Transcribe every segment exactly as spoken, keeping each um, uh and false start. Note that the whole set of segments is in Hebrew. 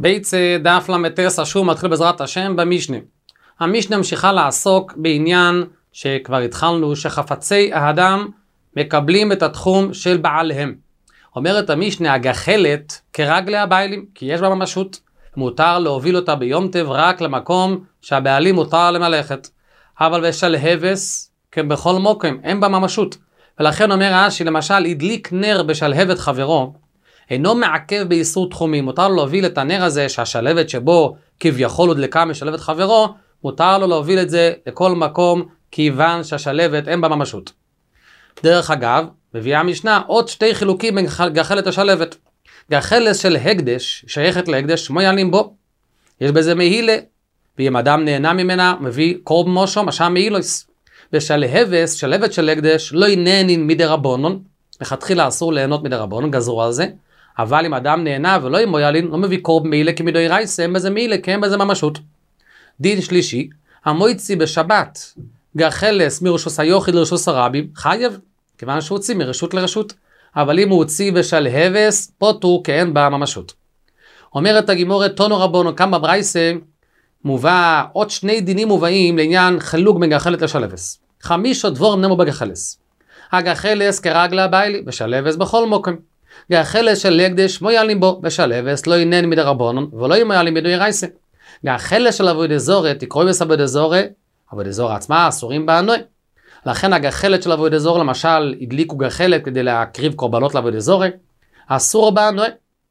בית דף למטס השור מתחיל בעזרת השם במשנה. המשנה ממשיכה לעסוק בעניין שכבר התחלנו, שחפצי האדם מקבלים את התחום של בעליהם. אומרת המשנה, הגחלת כרגלי הבעלים, כי יש בה ממשות, מותר להוביל אותה ביום טב רק למקום שהבעלים מותר למלאכת. אבל בשלהבס, כבכל מוקם, אין בה ממשות. ולכן אומר רש"י, למשל, הדליק נר בשלהבת חברו, אינו מעכב באיסור תחומים. מותר לו להוביל את הנר הזה, שהשלהבת שבו כביכול הודלקה משלהבת חברו, מותר לו להוביל את זה לכל מקום, כיוון שהשלהבת אין בה ממשות. דרך אגב, מביאה המשנה עוד שתי חילוקים בין גחלת השלהבת. גחלת של הקדש, שייכת להקדש, שמו יעלים בו. יש בזה מהילה, ואם אדם נהנה ממנה, מביא קורב מושו, משל מהילויס. בשלהבס, שלהבת של הקדש, לא ינהנין מדי רבונון, לכתחילה אסור ליהנות מדי רבונון, גזרו על זה, אבל אם אדם נהנה ולא עם מויאלין, לא מביא קורב מהילה כמדוי רייס, אין בזה מהילה, כי אין בזה ממשות. דין שלישי, המויצי בשבת, גחלס מרשוס היוחיד לרשוס הרבים, חייב, כיוון שהוא הוציא מרשות לרשות, אבל אם הוא הוציא בשלהבס, פוטו כאין בה ממשות. אומרת הגימורת, תונו רבונו, כמה ברייסה, מובא עוד שני דינים מובאים לעניין חילוק בין גחלת לשלהבס. חמישו דבורם נמו בגחלס. הגחלס כרגלה הביילי, בשלהבס בכל מוקם. גחלס של הקדש מויאלים בו, בשלהבס לא ינן מדי רבונון, ולא מויאלים מדוי רייסה. גחלס של עבודי זורי, תקרוי בס עבודי זורי, עבודי זורי עצמה אסורים בענוי. לכן הגחלת של עבודי זורי, למשל, הדליקו גחלת כדי להקריב קורבנות לעבודי זורי, אסור בענוי.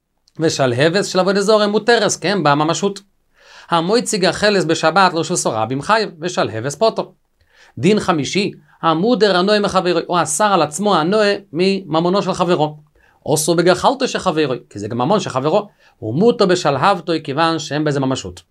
ושלהבס של עבודי זורי מותרס, כן, בממשות. המויצי גחלס בשבת לרשוס הרבים חייב, ושלהבס פוטו. דין חמישי, המודר הנוי מחברו, או אסר על עצמו הנוי מממונו של חברו. עושו בגחלתו של חברו, כי זה גם ממון של חברו, ומותו בשלהבתו, כיוון שאין בזה ממשות.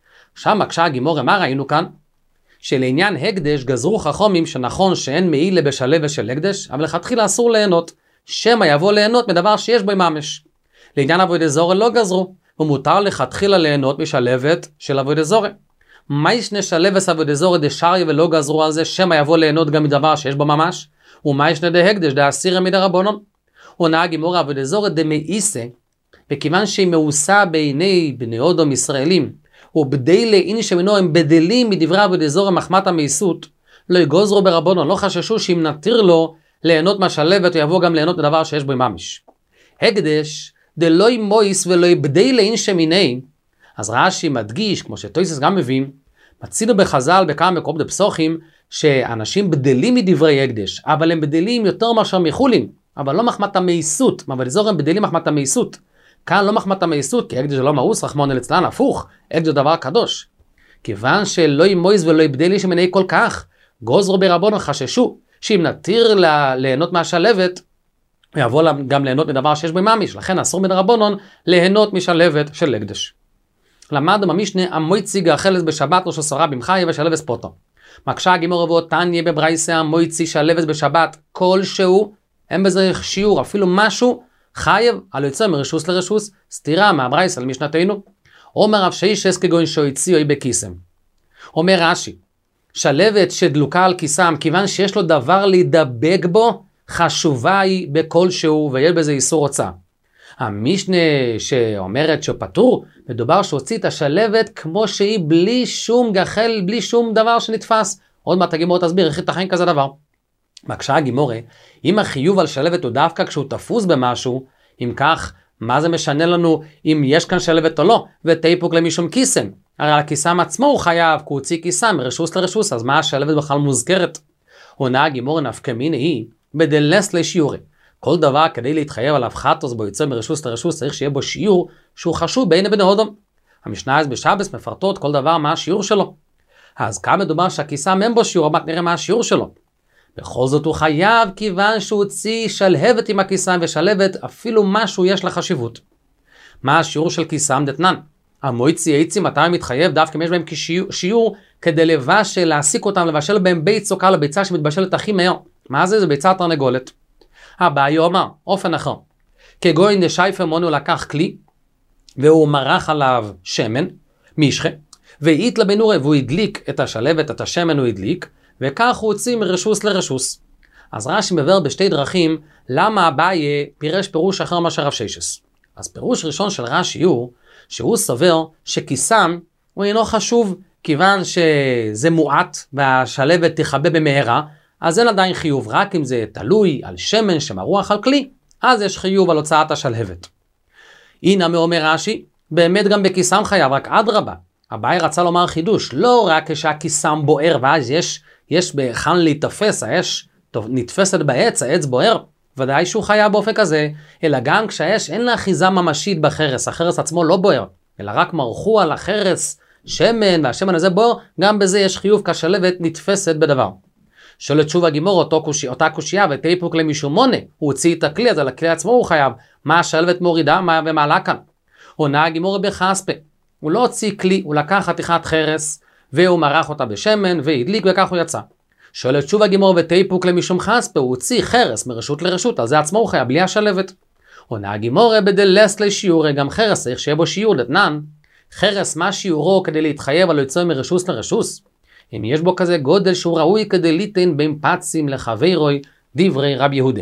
שם מקשה הגימורה, מה ראינו כאן? שלעניין הקדש גזרו חכמים שנכון שאין מעילה בשלהבס של הקדש, אבל לכתחילה אסור ליהנות, שמא יבוא ליהנות מדבר שיש בו ממש. לעניין עבודי זורי לא גזרו, ומותר לכתחילה ליהנות משלהבת של עבודי זורי. מה ישנה שלהבס עבודי זורי דשארי ולא גזרו על זה, שמא יבוא ליהנות גם מדבר שיש בו ממש? ומה ישנה דהקדש דאסירי מדי רבונון? עונה הגימורה עבודי זורי דמאיסה, וכיוון שהיא מאוסה בעיני בני אודום ישראלים, ובדי לאין שמינו הם בדלים מדברי עבודי זורי מחמת המאיסות, לא יגוזרו ברבונון, לא חששו שאם נתיר לו ליהנות מהשלהבת, הוא יבוא גם ליהנות מדבר שיש בו ממש. הקדש דלוי מויס ולוי בדי לאין שמיני, אז רש"י מדגיש, כמו שטויסס גם מבין, מצינו בחז"ל בכמה מקומות בפסוחים, שאנשים בדלים מדברי הקדש, אבל הם בדלים יותר מאשר מחולין, אבל לא מחמת המאיסות, אבל זור הם בדלים מחמת המאיסות. כאן לא מחמת המאיסות, כי הקדש זה לא מאוס, רחמון אצלן, הפוך, הקדש זה דבר קדוש. כיוון שלוי מויס ולוי בדי שמיני כל כך, גוזרו ברבונון חששו, שאם נתיר לה, ליהנות מהשלהבת, הוא יבוא גם ליהנות מדבר שיש בו ממש, לכן אסור מן רבונון ליהנות משלהבת של הקדש. למדנו במשנה, המויצי גחלס בשבת לרשוס הרבים חייב ושלהבס פוטו. מקשה הגימורה ועותניה בברייסה, המויצי שלהבס בשבת כלשהו, אין בזה שיעור, אפילו משהו, חייב על יוצא מרשוס לרשוס, סתירה מהברייסה למשנתנו. אומר רב שיישס כגון שהוציאו בכיסם. אומר רש"י, שלהבת שדלוקה על כיסם, כיוון שיש לו דבר להידבק בו, חשובה היא בכלשהו, ויש בזה איסור הוצאה. המשנה שאומרת שפטור, מדובר שהוציא את השלהבת כמו שהיא בלי שום גחל, בלי שום דבר שנתפס. עוד מעט הגימורה תסביר איך ייתכן כזה דבר. מקשה הגימורה, אם החיוב על שלהבת הוא דווקא כשהוא תפוס במשהו, אם כך, מה זה משנה לנו אם יש כאן שלהבת או לא? ותיפוק למשום כיסם. הרי על הכיסם עצמו הוא חייב, כי הוא הוציא כיסם מרשוס לרשוס, אז מה השלהבת בכלל מוזכרת? עונה הגימורה נפקא מינה היא, בדלס לשיעורי. כל דבר כדי להתחייב על הפחתוס בו יוצא מרשוס לרשוס, צריך שיהיה בו שיעור שהוא חשוב בין בני אודום. המשנה אז בשבס מפרטות כל דבר מה השיעור שלו. אז כאן מדובר שהכיסם אין בו שיעור, אבל נראה מה השיעור שלו. בכל זאת הוא חייב כיוון שהוא הוציא שלהבת עם הכיסם, ושלהבת אפילו משהו יש לה חשיבות. מה השיעור של כיסם דתנן? המויצי עצים מתי מתחייב דווקא אם יש בהם שיעור כדי לבשל, להסיק אותם, לבשל בהם ביצה או קלה, ביצה שמתבשלת הכי מהר. מה זה? זה ביצה תרנגולת. הבא יאמר, אופן אחר. כגוין דשייפה מונו לקח כלי, והוא מרח עליו שמן, מישכה, והאית לבנורי, והוא הדליק את השלהבת, את השמן הוא הדליק, וכך הוא הוציא מרשוס לרשוס. אז רש"י מבאר בשתי דרכים, למה אביי פירש פירוש אחר מאשר רב שיישס. אז פירוש ראשון של רש"י הוא, שהוא סובר שכיסם הוא אינו חשוב, כיוון שזה מועט והשלבת תחבא במהרה, אז אין עדיין חיוב, רק אם זה תלוי על שמן שמרוח על כלי, אז יש חיוב על הוצאת השלהבת. הנה מאומר רש"י, באמת גם בכיסם חייב, רק אדרבה. אביי רצה לומר חידוש, לא רק כשהכיסם בוער ואז יש, יש בהיכן להתאפס, האש נתפסת בעץ, העץ בוער, ודאי שהוא חייב באופן כזה, אלא גם כשהאש אין לה אחיזה ממשית בחרס, החרס עצמו לא בוער, אלא רק מרחו על החרס שמן, והשמן הזה בוער, גם בזה יש חיוב כשהשלהבת נתפסת בדבר. שואלת תשובה הגימור, אותו קושי, אותה קושייה, ותיפוק למישהו מונה, הוא הוציא את הכלי, אז על הכלי עצמו הוא חייב, מה השלהבת מורידה, מה ומעלה כאן. עונה הגימור בחספה, הוא לא הוציא כלי, הוא לקח חתיכת חרס, והוא מרח אותה בשמן, והדליק וכך הוא יצא. שואלת תשובה הגימור, ותיפוק למישום חספה, הוא הוציא חרס מרשות לרשות, אז זה עצמו הוא חייב, בלי השלהבת. עונה הגימור בדלס לשיעור, גם חרס צריך שיהיה בו שיעור, דתנן, חרס מה שיעורו כדי להתחייב על יוצא מרשוס לרשוס? אם יש בו כזה גודל שהוא ראוי כדי ליתן בין פצים לחברוי דברי רב יהודה.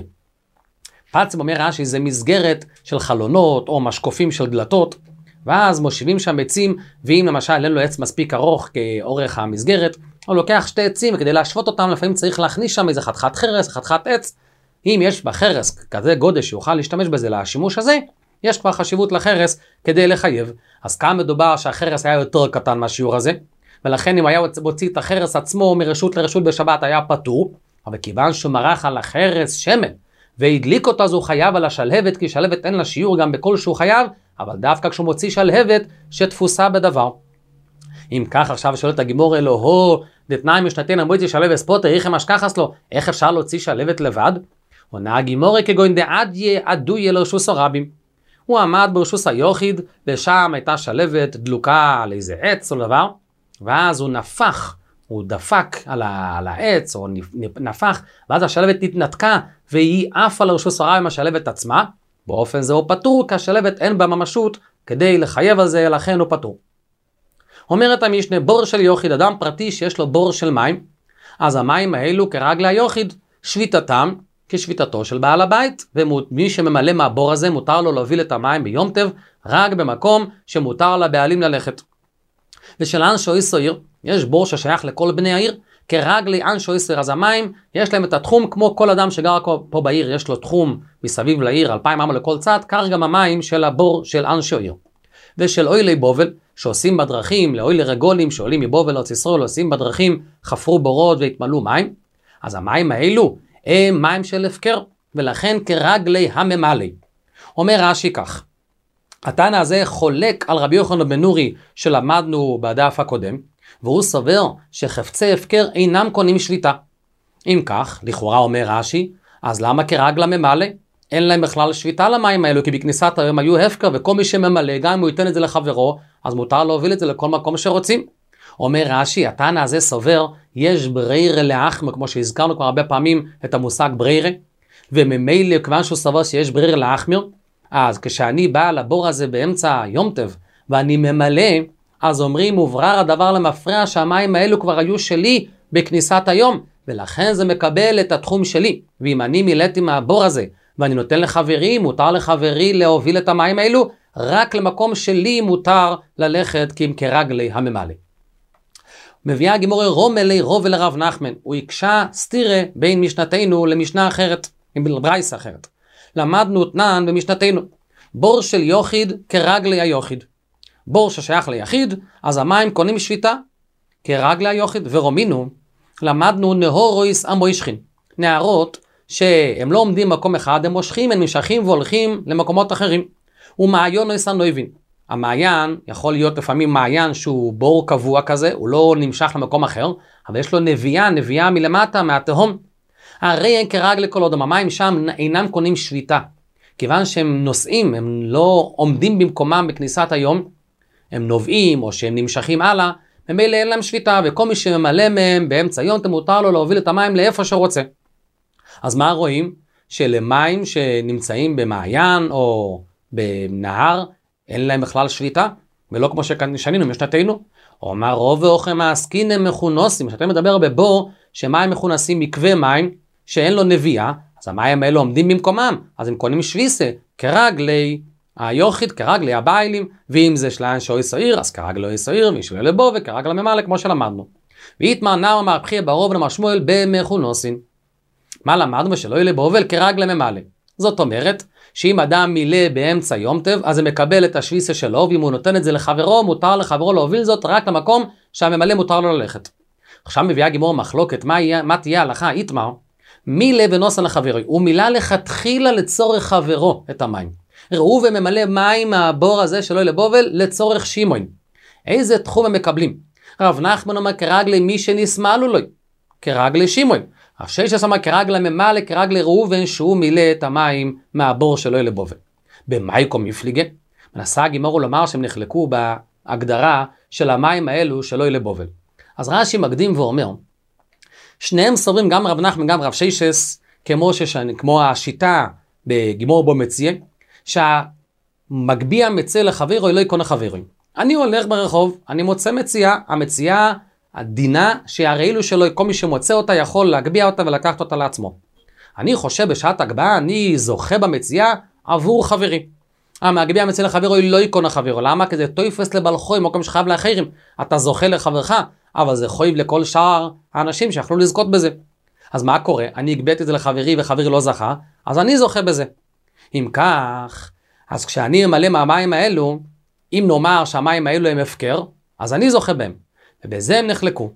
פצים אומר רש"י זה מסגרת של חלונות או משקופים של דלתות, ואז מושיבים שם עצים, ואם למשל אין לו עץ מספיק ארוך כאורך המסגרת, הוא לוקח שתי עצים וכדי להשוות אותם לפעמים צריך להכניס שם איזה חתיכת חרס, חתיכת עץ. אם יש בחרס כזה גודל שיוכל להשתמש בזה לשימוש הזה, יש כבר חשיבות לחרס כדי לחייב. אז כאן מדובר שהחרס היה יותר קטן מהשיעור הזה, ולכן אם היה מוציא את החרס עצמו מרשות לרשות בשבת היה פטור, אבל כיוון שהוא מרח על החרס שמן והדליק אותו אז הוא חייב על השלהבת, כי שלהבת אין לה שיעור גם בכל שהוא חייב, אבל דווקא כשהוא מוציא שלהבת שתפוסה בדבר. אם כך עכשיו שואלת הגימור אלוהו דתנאי משנתן המועצי שלהבת ספוטר איך משכחס לו, איך אפשר להוציא שלהבת לבד? עונה הגימור כגון דעדיה עדויה לרשוס הרבים, הוא עמד ברשוס היוחיד ושם הייתה שלהבת דלוקה על איזה עץ או דבר, ואז הוא נפח, הוא דפק על, ה, על העץ, או נפח, ואז השלהבת התנתקה, והיא עפה לרשוס הרבים השלהבת עצמה, באופן זה הוא פטור, כי השלהבת אין בה ממשות, כדי לחייב על זה, לכן הוא פטור. אומרת המשנה, בור של יוחיד, אדם פרטי שיש לו בור של מים, אז המים האלו כרגלי היוחיד, שביתתם כשביתתו של בעל הבית, ומי שממלא מהבור הזה, מותר לו להוביל את המים ביום טב, רק במקום שמותר לבעלים ללכת. ושל אנשו איסויר, יש בור ששייך לכל בני העיר, כרגלי אנשו איסויר, אז המים, יש להם את התחום כמו כל אדם שגר פה בעיר, יש לו תחום מסביב לעיר, אלפיים אמה לכל צד, כך גם המים של הבור של אנשו עיר. ושל אוילי בובל, שעושים בדרכים, לאוילי רגולים שעולים מבובל לארץ ישראל, עושים בדרכים, חפרו בורות והתמלאו מים, אז המים האלו הם מים של הפקר, ולכן כרגלי הממלא. אומר רש"י כך, התנא הזה חולק על רבי יוחנן בן נורי שלמדנו בדף הקודם, והוא סובר שחפצי הפקר אינם קונים שביתה. אם כך, לכאורה אומר רש"י, אז למה כרגל הממלא? אין להם בכלל שביתה למים האלו, כי בכניסת היום היו הפקר, וכל מי שממלא, גם אם הוא ייתן את זה לחברו, אז מותר להוביל את זה לכל מקום שרוצים. אומר רש"י, התנא הזה סובר, יש בריירה לאחמר, כמו שהזכרנו כבר הרבה פעמים את המושג בריירה, וממילא כיוון שהוא סובר שיש בריירה לאחמר, אז כשאני בא לבור הזה באמצע יום טב, ואני ממלא, אז אומרים, מוברר הדבר למפרע שהמים האלו כבר היו שלי בכניסת היום, ולכן זה מקבל את התחום שלי. ואם אני מילאתי מהבור הזה, ואני נותן לחברי, מותר לחברי להוביל את המים האלו, רק למקום שלי מותר ללכת, כי אם כרגלי הממלא. מביאה הגימור רומלי רובל לרב נחמן, הוא יקשה סתירה בין משנתנו למשנה אחרת, עם ברייס אחרת. למדנו תנן במשנתנו, בור של יוחיד כרגלי היוחיד. בור ששייך ליחיד, אז המים קונים שביתה כרגלי היוחיד. ורומינו, למדנו נהורויס המוישכין, נערות שהם לא עומדים במקום אחד, הם מושכים, הם נמשכים והולכים למקומות אחרים. ומעיון נויס הנויבין, המעיין יכול להיות לפעמים מעיין שהוא בור קבוע כזה, הוא לא נמשך למקום אחר, אבל יש לו נביאה, נביאה מלמטה, מהתהום. הרי אין כרגלי כל עוד המים שם אינם קונים שביתה, כיוון שהם נוסעים, הם לא עומדים במקומם בכניסת היום, הם נובעים או שהם נמשכים הלאה, ממילא אין להם שביתה, וכל מי שממלא מהם באמצע יום מותר לו להוביל את המים לאיפה שרוצה. אז מה רואים? שלמים שנמצאים במעיין או בנהר, אין להם בכלל שביתה, ולא כמו ששנינו משנתנו. או אמר רוב ואוכם העסקין הם מכונוסים, שאתה מדבר בבור שמים מכונסים מקווה מים שאין לו נביאה, אז המים האלו עומדים במקומם, אז הם קונים שביסה כרגלי היוחיד כרגלי הביילים, ואם זה שלן שאוי סעיר, אז כרגלו אוי סעיר, מי שלא לבו וכרגל הממלא, כמו שלמדנו. ואיתמר נאמר מהפכי ברוב נאמר שמואל במכונוסין. מה למדנו? שלא יהיה לבובל כרגל הממלא. זאת אומרת, שאם אדם מילא באמצע יום טוב, אז הוא מקבל את השביסה שלו, ואם הוא נותן את זה לחברו, מותר לחברו להוביל זאת רק למקום שהממלא מותר לו ללכת. עכשיו מביאה גימור מחלוקת, מה, יהיה, מה תהיה ההלכה? איתמר, מילא ונוסן לחברו, הוא מילא לכתחילה לצורך חברו את המים. ראו וממלא מים מהבור הזה שלא יהיה לבובל לצורך שמעון. איזה תחום הם מקבלים? רב נחמן אומר כרגלי מי שנסמלו לו, כרגלי שמעון. רב ששת אומר כרגלי ממלא, כרגלי ראובן שהוא מילא את המים מהבור שלא יהיה לבובל. במייקו מפליגה, מנסה הגימור לומר שהם נחלקו בהגדרה של המים האלו שלא יהיה לבובל. אז רש"י מקדים ואומר, שניהם סוברים גם רב נחמן גם רב ששת, כמו, ששני, כמו השיטה בגימור בו מציע, שהמגביע מצא לחברו לא יקון לחברו. אני הולך ברחוב, אני מוצא מציאה, המציאה הדינה שהראילו שלו, כל מי שמוצא אותה יכול להגביע אותה ולקחת אותה לעצמו. אני חושב בשעת הגבעה, אני זוכה במציאה עבור חברי. המגביע מצא לחברו לא יקון לחברו. למה? כי זה תויפס לבלחוי, מקום שחייב לאחרים. אתה זוכה לחברך, אבל זה חויב לכל שאר האנשים שיכלו לזכות בזה. אז מה קורה? אני הגביתי את זה לחברי וחברי לא זכה, אז אני זוכה בזה. אם כך, אז כשאני אמלא מהמים האלו, אם נאמר שהמים האלו הם הפקר, אז אני זוכה בהם. ובזה הם נחלקו.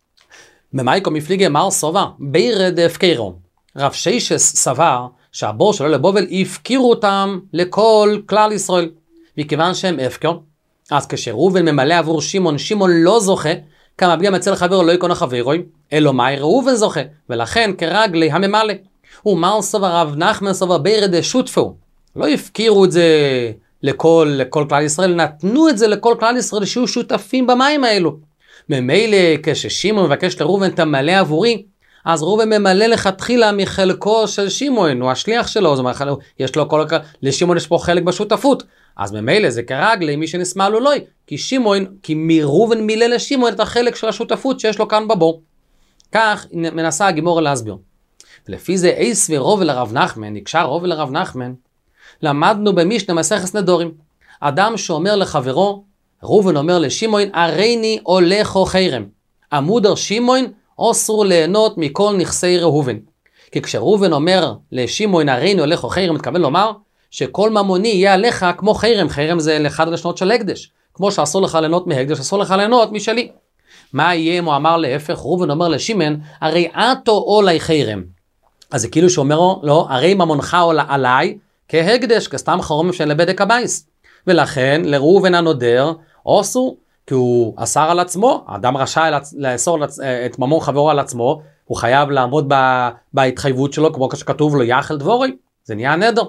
במייקו מפליגי מר סובר, בירד הפקרו. רב ששת סבר שהבור שלו לבובל הפקירו אותם לכל כלל ישראל. וכיוון שהם הפקר, אז כשראובן ממלא עבור שמעון, שמעון לא זוכה, כמה מגביע מצא לחברו לא יקון לחברו, אלא מאי ראובן זוכה, ולכן כרגלי הממלא. ומר סובר רב נחמן סובר בירד שותפו. לא הפקירו את זה לכל, לכל כלל ישראל, נתנו את זה לכל כלל ישראל שיהיו שותפים במים האלו. ממילא כששמעון מבקש לראובן תמלא עבורי, אז ראובן ממלא לכתחילה מחלקו של שמעון, הוא השליח שלו, זאת אומרת, יש לו כל, לשמעון יש פה חלק בשותפות, אז ממילא זה כרגלי מי שנסמל הוא לא, כי שמעון, כי מראובן מילא לשמעון את החלק של השותפות שיש לו כאן בבור. כך מנסה הגימור להסביר. ולפי זה אייס ורוב לרב נחמן, נקשר רוב לרב נחמן, למדנו במשנה מסכת נדורים. אדם שאומר לחברו, ראובן אומר לשמעון, הריני הולכו חרם. עמודר שמעון, אסור ליהנות מכל נכסי ראובן. כי כשראובן אומר לשמעון, הריני הולכו חרם, מתכוון לומר, שכל ממוני יהיה עליך כמו חרם. חרם זה לאחד הלשונות של הקדש. כמו שאסור לך ליהנות מהקדש, אסור לך ליהנות משלי. מה יהיה אם הוא אמר להפך? ראובן אומר לשמעון, הרי עתו עולי חרם. אז זה כאילו שאומר לו, הרי ממונך עולה עליי, כהקדש, כסתם חרומים של בדק הבייס. ולכן לראובן הנודר אסור, כי הוא אסר על עצמו, האדם רשאי לאסור את ממון חברו על עצמו, הוא חייב לעמוד בהתחייבות שלו, כמו שכתוב לו יחל דבורי, זה נהיה נדר.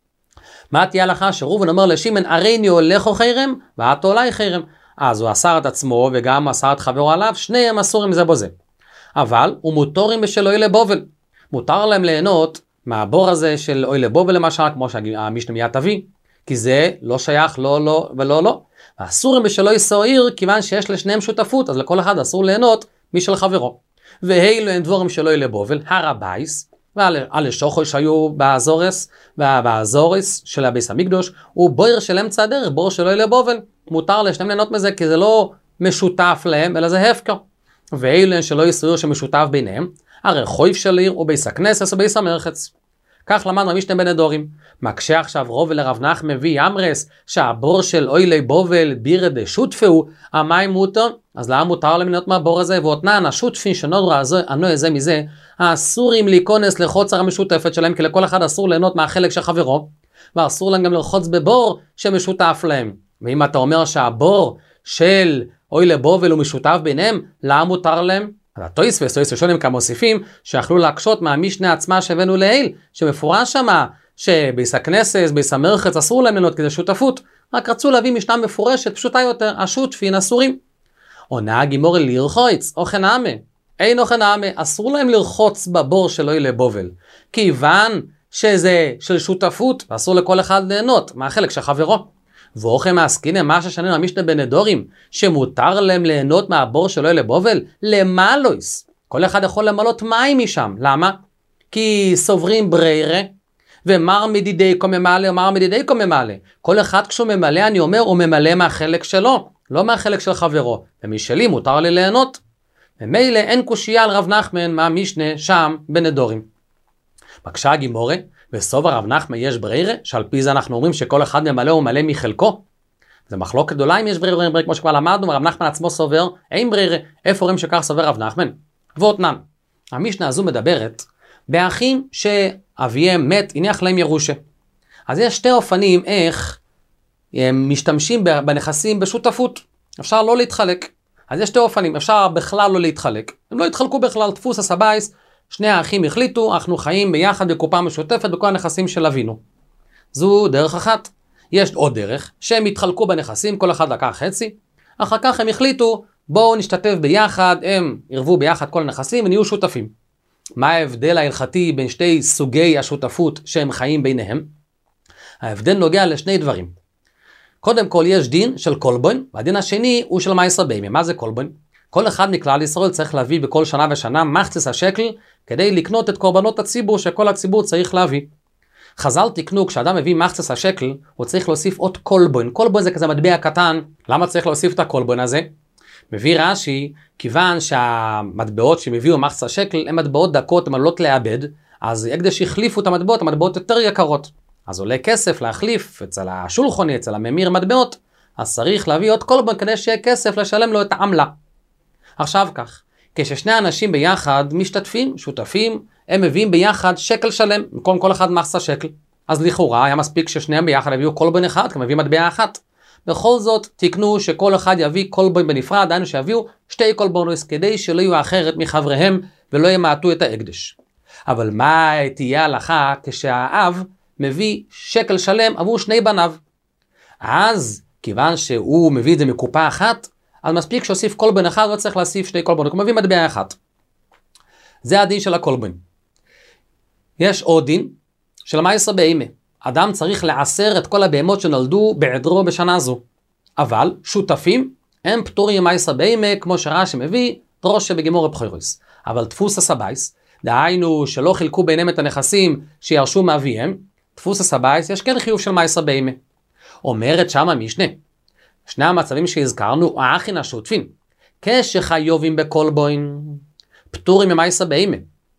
מה תהיה לך? שראובן אומר לשמעון, הריני הולכו חרם, ועתו עלי חרם. אז הוא אסר את עצמו וגם אסר את חברו עליו, שניהם אסורים זה בו זה. אבל הוא מותרים בשל אוי לבובל. מותר להם ליהנות מהבור הזה של אוי לבובל למשל, כמו שהמשנה מיד תביא, כי זה לא שייך לא לא ולא לא. האסורים בשלו יסועיר, כיוון שיש לשניהם שותפות, אז לכל אחד אסור ליהנות משל חברו. והאלו הם דבורים שלו אוי לבובל, הר הבייס, ועל שוחוי שהיו באזורס, ובאזורס של הביס המקדוש, הוא בויר של אמצע הדרך, בור שלו אוי לבובל. מותר לשניהם ליהנות מזה, כי זה לא משותף להם, אלא זה הפקר. והאלו הם שלו יסועיר שמשותף ביניהם, הרי חויף של עיר הוא ביס הכנסס וביס המרחץ. כך למדנו המשנה בנדורים. מקשה עכשיו רוב לרב נחמן מביא אמרס שהבור של אוילי בובל בירד שותפו, המים מותר, אז למה מותר להם להיות מהבור הזה? ואותנן השותפים שנודרה ענו איזה מזה, האסורים להיכנס לחוצר המשותפת שלהם, כי לכל אחד אסור ליהנות מהחלק של חברו, ואסור להם גם לרחוץ בבור שמשותף להם. ואם אתה אומר שהבור של אוילי בובל הוא משותף ביניהם, למה מותר להם? אז התויספס, תויספס שונים כמוסיפים, שיכלו להקשות מהמשנה עצמה שהבאנו לעיל, שמפורש שמה, שביס הכנסס, ביס המרחץ, אסור להם ליהנות כזה שותפות, רק רצו להביא משנה מפורשת, פשוטה יותר, השותפין אסורים. עונה הגימור לרחוץ, אוכן עמה, אין אוכן עמה, אסור להם לרחוץ בבור של אוילי בובל, כיוון שזה של שותפות, אסור לכל אחד ליהנות, מהחלק של חברו. ואוכם העסקינם, מה ששנינו המשנה בנדורים, שמותר להם ליהנות מהבור של אוילי בובל, למלויס. כל אחד יכול למלות מים משם. למה? כי סוברים בריירה, ומר מדידי כה ממלא, ומר מדידי כה ממלא. כל אחד כשהוא ממלא, אני אומר, הוא ממלא מהחלק שלו, לא מהחלק של חברו. ומשלי מותר לי ליהנות. ומילא אין קושייה על רב נחמן מהמשנה שם בנדורים. בקשה הגימורה, בסוף הרב נחמן יש ברירה, שעל פי זה אנחנו אומרים שכל אחד ממלא וממלא מחלקו. זה מחלוקת גדולה אם יש ברירה, ברירה, ברירה, כמו שכבר למדנו, הרב נחמן עצמו סובר, אין ברירה, איפה רואים שכך סובר רב נחמן? ואותנן, המשנה הזו מדברת באחים שאביהם מת, הניח להם ירושה. אז יש שתי אופנים איך הם משתמשים בנכסים בשותפות. אפשר לא להתחלק. אז יש שתי אופנים, אפשר בכלל לא להתחלק. הם לא התחלקו בכלל, דפוס הסבייס, שני האחים החליטו, אנחנו חיים ביחד בקופה משותפת בכל הנכסים של אבינו. זו דרך אחת. יש עוד דרך, שהם התחלקו בנכסים, כל אחד לקח חצי, אחר כך הם החליטו, בואו נשתתף ביחד, הם ירבו ביחד כל הנכסים ונהיו שותפים. מה ההבדל ההלכתי בין שתי סוגי השותפות שהם חיים ביניהם? ההבדל נוגע לשני דברים. קודם כל יש דין של קולבון, והדין השני הוא של מייסר בהמה. מה זה קולבון? כל אחד מכלל ישראל צריך להביא בכל שנה ושנה מחצית השקל, כדי לקנות את קורבנות הציבור שכל הציבור צריך להביא. חז"ל תקנו, כשאדם מביא מחצית השקל, הוא צריך להוסיף עוד קולבון. קולבון זה כזה מטבע קטן. למה צריך להוסיף את הקולבון הזה? מביא רש"י, כיוון שהמטבעות שמביאו מחצית השקל הן מטבעות דקות, הן עלולות לאבד, אז הקדש החליפו את המטבעות, המטבעות יותר יקרות. אז עולה כסף להחליף אצל השולחוני, אצל הממיר מטבעות, אז צריך להביא עוד קולבון כדי שיהיה כסף לשלם לו את העמלה. עכשיו כך, כששני אנשים ביחד משתתפים, שותפים, הם מביאים ביחד שקל שלם, במקום כל אחד מחצית שקל. אז לכאורה היה מספיק ששניהם ביחד יביאו קולבון אחד, כי מביאים מטבע אחת. בכל זאת תקנו שכל אחד יביא קולבון בנפרד, דהיינו שיביאו שתי קולבונוס, כדי שלא יהיו אחרת מחבריהם ולא ימעטו את ההקדש. אבל מה תהיה ההלכה כשהאב מביא שקל שלם עבור שני בניו? אז כיוון שהוא מביא את זה מקופה אחת, אז מספיק שהוסיף קולבון אחד, לא צריך להוסיף שני קולבונות, הוא מביא מטבע אחת. זה הדין של הקולבון. יש עוד דין של מייסר בהמה. אדם צריך לעשר את כל הבהמות שנולדו בעדרו בשנה זו. אבל שותפים הם פטורים מייסר בהמה, כמו שרש"י מביא, דרוש שבגימור הבחירוס. אבל דפוס הסבייס, דהיינו שלא חילקו ביניהם את הנכסים שירשו מאביהם, דפוס הסבייס יש כן חיוב של מייסר בהמה. אומרת שם המשנה, שני המצבים שהזכרנו, האחים השותפים, כשחיובים בקולבון, פטורים ממייסר בהמה.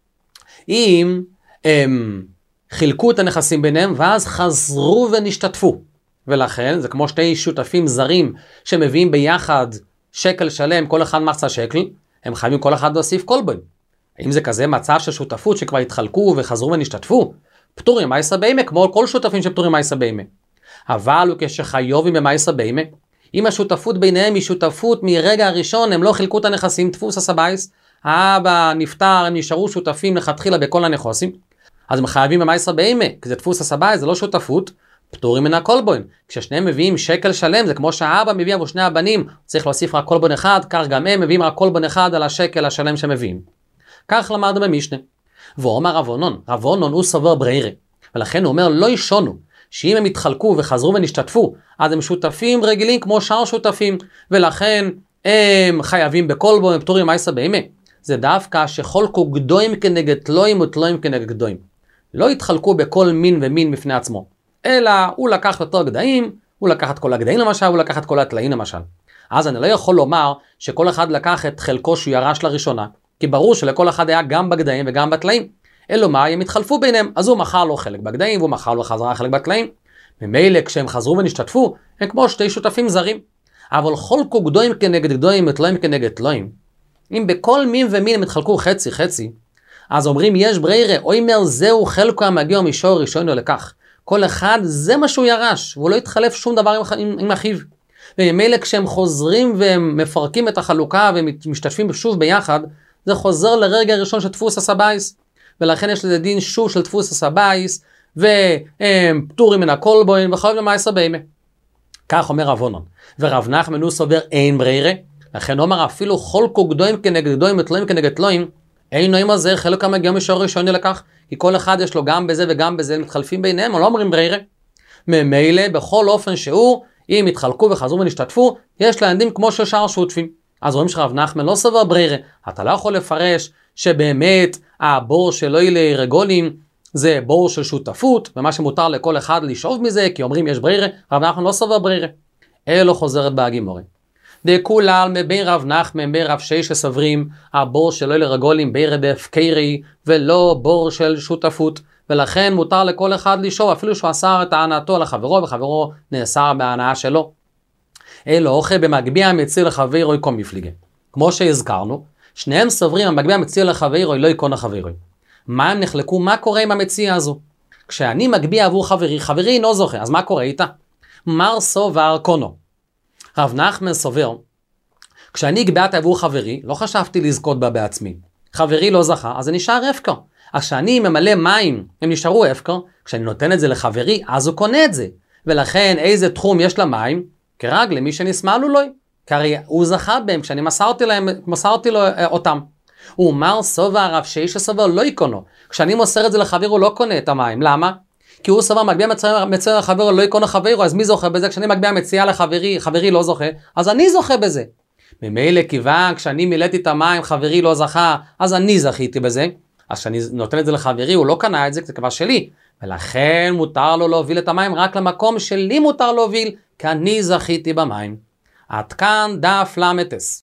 אם הם חילקו את הנכסים ביניהם, ואז חזרו ונשתתפו. ולכן, זה כמו שתי שותפים זרים, שמביאים ביחד שקל שלם, כל אחד מחצית שקל, הם חייבים כל אחד להוסיף קולבון. האם זה כזה מצב של שותפות שכבר התחלקו וחזרו ונשתתפו? פטורים ממייסר בהמה, כמו כל שותפים שפטורים ממייסר בהמה. אבל כשחיובים במייסר בהמה, אם השותפות ביניהם היא שותפות מרגע הראשון, הם לא חילקו את הנכסים, דפוס הסבייס, האבא נפטר, הם נשארו שותפים לכתחילה בכל הנכסים, אז הם חייבים במייסר בהמה, כי זה דפוס הסבייס, זה לא שותפות, פטורים מן הקולבון. כששניהם מביאים שקל שלם, זה כמו שהאבא מביא עבור שני הבנים, צריך להוסיף רק קולבון אחד, כך גם הם מביאים רק קולבון אחד על השקל השלם שמביאים. כך למדנו במשנה. ואומר רב אונון, רב אונון הוא סובר ברירה, ולכן הוא אומר לא ישונו, שאם הם התחלקו וחזרו ונשתתפו, אז הם שותפים רגילים כמו שאר שותפים, ולכן הם חייבים בקולבון, הם פטורים ממייסר בהמה. זה דווקא שחולקו גדויים כנגד תלויים ותלויים כנגד גדויים. לא התחלקו בכל מין ומין בפני עצמו, אלא הוא לקח יותר גדיים, הוא לקח את כל הגדיים למשל, הוא לקח את כל התלאים למשל. אז אני לא יכול לומר שכל אחד לקח את חלקו שהוא ירש לראשונה, כי ברור שלכל אחד היה גם בגדיים וגם בתלאים. אלו מה, הם התחלפו ביניהם, אז הוא מכר לו חלק בגדיים, והוא מכר לו חזרה חלק בתלאים. ממילא כשהם חזרו ונשתתפו, הם כמו שתי שותפים זרים. אבל חולקו גדויים כנגד גדויים ותלויים כנגד תלויים. אם בכל מין ומין הם התחלקו חצי חצי, אז אומרים יש ברירה, או אומר זהו חלקו המגיע מישור ראשון או לכך. כל אחד זה מה שהוא ירש, והוא לא יתחלף שום דבר עם, עם, עם אחיו. וממילא כשהם חוזרים והם מפרקים את החלוקה ומשתתפים שוב ביחד, זה חוזר לרגע הראשון של דפוס הסבייס. ולכן יש לזה דין שוב של דפוס הסבייס, והם פטורים מן הקולבון וחייבים במייסר בהמה. כך אומר רב אונון. ורב נחמן הוא סובר אין ברירה, לכן אומר אפילו חולקו גדויים כנגד גדויים ותלויים כנגד תלויים, אין נועים על זה חלק המגיע מישור ראשוני לכך, כי כל אחד יש לו גם בזה וגם בזה, הם מתחלפים ביניהם, או לא אומרים ברירה. ממילא בכל אופן שהוא, אם התחלקו וחזרו ונשתתפו, יש להם דין כמו של שאר שותפים. אז רואים שרב נחמן לא סובר ברירה, אתה לא יכול לפרש שבאמת הבור שלו אלה רגולים זה בור של שותפות, ומה שמותר לכל אחד לשאוב מזה, כי אומרים יש ברירה, רב נחמן לא סובר ברירה. אלו חוזרת בהגימורי. דכולל מבין רב נחמן, מבין רב שש סוברים, הבור שלא לרגולים בירה דהפקרי, ולא בור של שותפות, ולכן מותר לכל אחד לשאוב, אפילו שהוא אסר את הענתו לחברו, וחברו נאסר בהנאה שלו. אלו אוכל במגביע מציר לחברו יקום מפליגה. כמו שהזכרנו, שניהם סוברים, המגביע מציר לחברו לא יקון לחברו. מה הם נחלקו? מה קורה עם המציאה הזו? כשאני מגביע עבור חברי, חברי אינו זוכה, אז מה קורה איתה? מר סובר קונו. רב נחמן סובר, כשאני הגבעתי עבור חברי, לא חשבתי לזכות בה בעצמי. חברי לא זכה, אז זה נשאר הפקר. אז כשאני ממלא מים, הם נשארו הפקר, כשאני נותן את זה לחברי, אז הוא קונה את זה. ולכן איזה תחום יש למים? כרג למי שנסמלו לו. כי הרי הוא זכה בהם, כשאני מסרתי, להם, מסרתי לו אותם. הוא אומר סובר הרב שיש סובר לא יקונו. כשאני מוסר את זה לחבר הוא לא קונה את המים. למה? כי הוא סובר מגביע מציאה לחבר לא יקונו חברו, אז מי זוכה בזה? כשאני מגביע מציאה לחברי, חברי לא זוכה, אז אני זוכה בזה. ממילא כיוון כשאני מילאתי את המים חברי לא זכה, אז אני זכיתי בזה. אז כשאני נותן את זה לחברי הוא לא קנה את זה, זה כבר שלי. ולכן מותר לו להוביל את המים רק למקום שלי מותר להוביל, כי אני זכיתי במים. עד כאן דף למתס.